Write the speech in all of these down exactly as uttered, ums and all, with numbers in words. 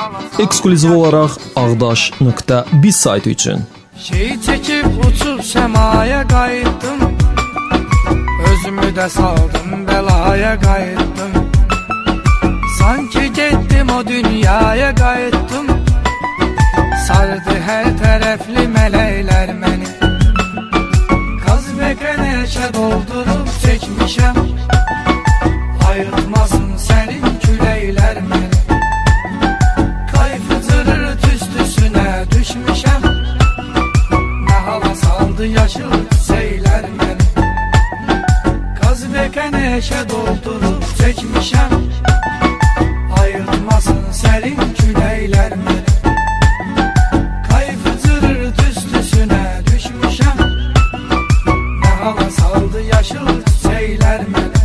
Eksklüziv olaraq Ağdaş nöqtə biz saytı üçün. Şey çekip uçup semaya kayıttım, özümü de saldım belaya kayıttım. Sanki gittim o dünyaya kayıttım, sardı her taraflı melekler beni. Kaz ve neşe doldurup çekmişem, ayırtmasın senin küleyler beni. Kayfı zırır tüstüsüne düşmüşem, ne hala saldı yaşıl seyler beni. Kaz ve neşe doldurup çekmişem, ayırtmasın senin küleyler beni. Kayfı zırır tüstüsüne düşmüşem, ne hala saldı yaşıl seyler beni.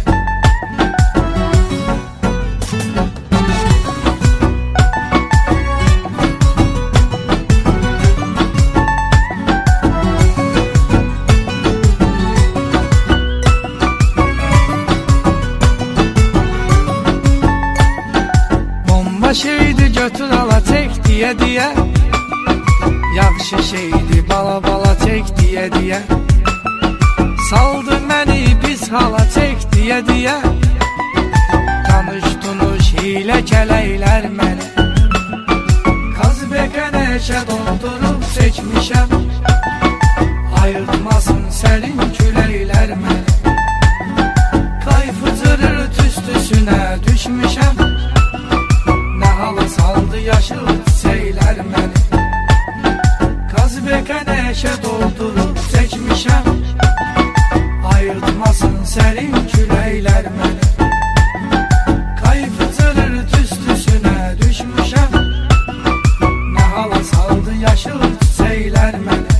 Şeydi götür ala çek diye diye, yaxşı şeydi bala bala çek diye diye, saldı beni pis hala çek diye diye. Tanış tunuş hile keleyler beni. Kaz beke neşe doldurup çekmişem, ayırtmasın senin küleyler beni. Kayfı zırır tüstüsüne düşmüşem, hala saldı yaşıl seyler beni. Kaz beke neşe doldurup çekmişem, ayırtmasın senin küleyler beni. Kayfı zırır tüstüsüne düşmüşem, ne hala saldı yaşıl seyler beni.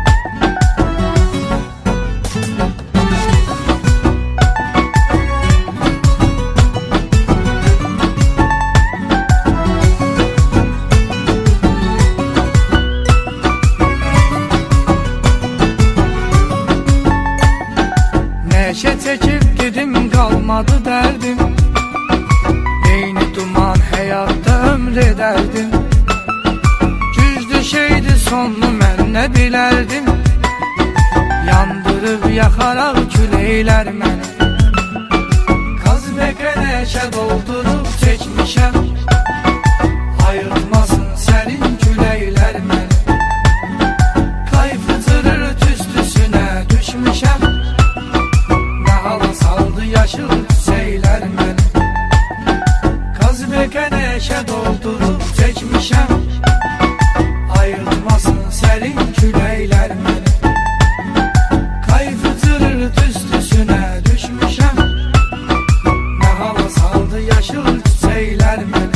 Neşe çekip gidim kalmadı derdim, beyni duman hayatta ömrederdim. Güzdü şeydi sonlu ben ne bilerdim, yandırıp yakarak küleyler beni. Kaz beke neşe doldurup çekmişem, ayırtmasın senin küleyler beni. Kayfı zırır tüstüsüne düşmüşem, hala saldı yaşıl seyler beni. Kaz beke neşe doldurup çekmişem, ayırtmasın senin küleyler beni. Kayfı zırır tüstüsüne düşmüşem, ne hala saldı yaşıl seyler beni.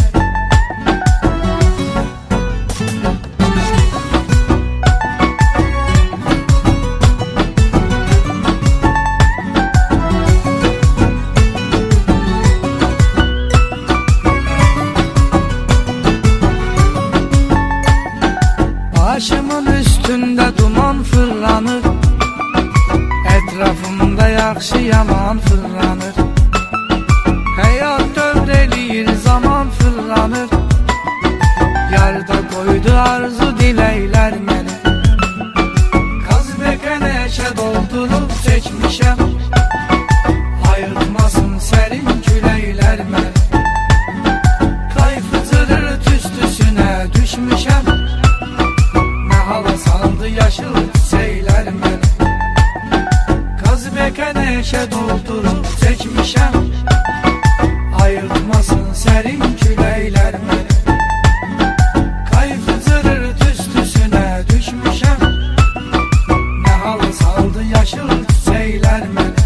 Başımın üstünde duman fırlanır, etrafımda yaxşı yaman fırlanır. Hayat dövreliyir, zaman fırlanır, yarda koydu arzu dileyler beni. Kaz beke neşe doldurup çekmişem, ayırtmasın senin küleyler beni. Kayfı zırır tüstüsüne düşmüşem, hala saldı yaşıl seyler beni. Kaz beke neşe doldurup çekmişem, ayırtmasın senin küleyler beni. Kayfı zırır tüstüsüne düşmüşem, ne hala saldı yaşıl seyler beni.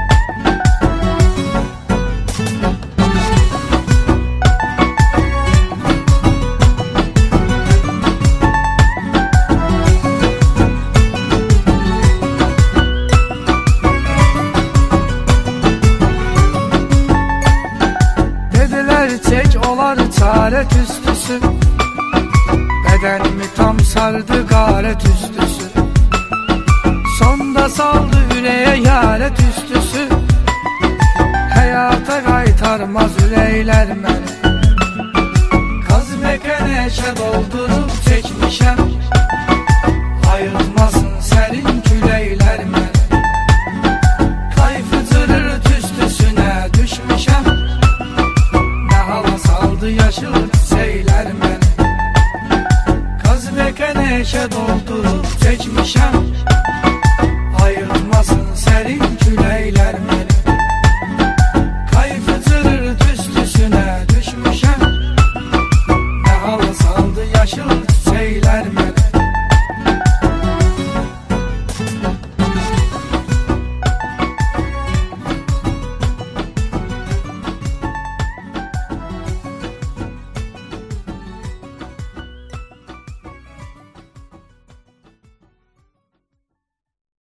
Çek olar çare tüstüsü, bedenimi tam sardı garet üstüsü. Sonda saldı yüreğe yaret üstüsü, hayata kaytarmaz üreyler beni. Kaz mekene çəkə doldurub çəkmişəm. Ayılmasın sərin küləklər mən. Kayfı cırır tüstüsünə düşmüşəm. Nə hala saldı yaşıl